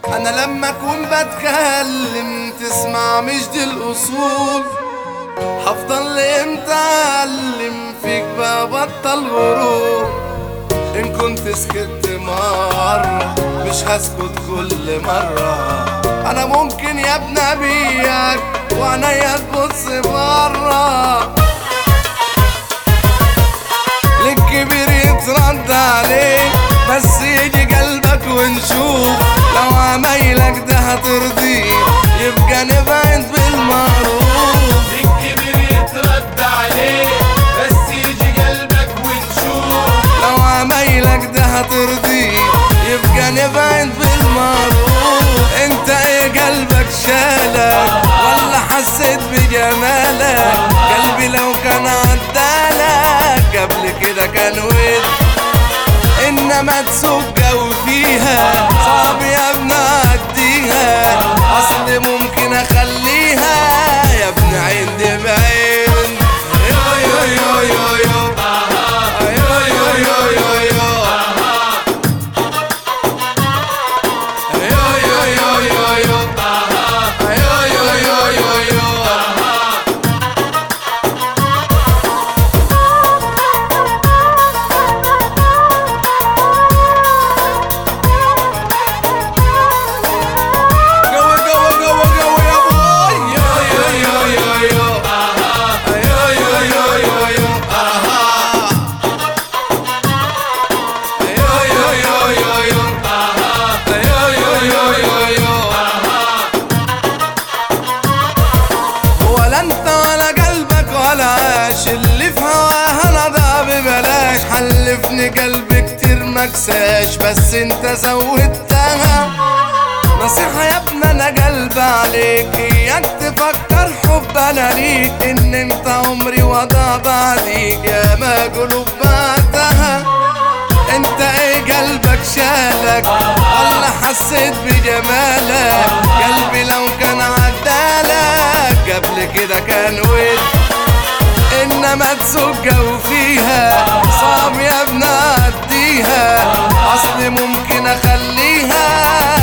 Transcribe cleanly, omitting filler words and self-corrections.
انا لما اكون بتكلم تسمع مش دي الاصول، هفضل امتى اعلم فيك ببطل غرور. ان كنت سكت مرة مش هسكت كل مرة. انا ممكن يا ابن ابيك وعينيا تبص برا، للكبير يترد عليك بس يجي قلبك ونشوف. لو عمايلك ده هترضيه يبقى نبعد بالمعروف. للكبير يترد عليك بس يجي قلبك ونشوف. لو عمايلك ده هترضيه يبقى نبعد بالمعروف. انت ايه قلبك شالك ولا حسيت بجمالك؟ قلبي لو كان عدالك قبل كده كان ود، انما تسوق وفيها صعب يا ابن اعديها. اصل ممكن اخليها يا ابن عين دي بعين. يو يو يو يو يو يو يو يو يو يو اللي في هواها نضع ببلاش. حلفني قلبي كتير مكساش بس انت زودتها. نصيحة يا ابن انا قلب عليك، اياك تفكر حب انا ليك. ان انت عمري وضع بعديك يا ما قلوب بعتها. انت ايه قلبك شالك ولا حسيت بجمالك؟ قلبي لو كان عدالك قبل كده كان ود، انما تسوق وفيها صعب يا ابن اعديها. اصلي ممكن اخليها